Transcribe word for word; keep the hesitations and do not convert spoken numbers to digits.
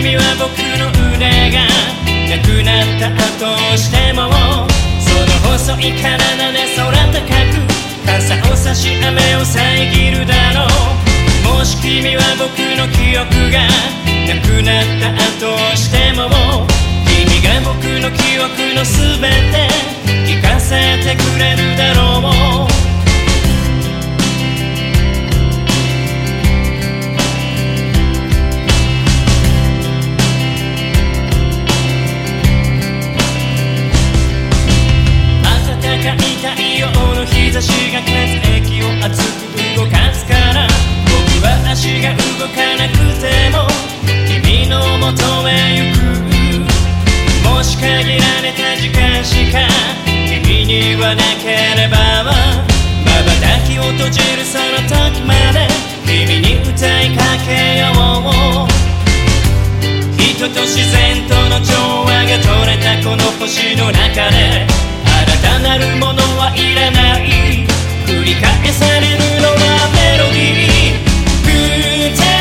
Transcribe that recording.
君は僕の腕がなくなったとしても、その細い体で空高く傘を差し雨を遮るだろう。もし君は僕の記憶がなくなったとしても、君が僕の記憶のすべて聞かせてくれるだろう。太陽の日差しが血液を熱く動かすから、僕は足が動かなくても君のもとへ行く。もし限られた時間しか君にはなければ、瞬きを閉じるその時まで君に歌いかけよう。人と自然との調和が取れたこの星の中で、新たなるものはいらない。繰り返されるのはメロディー。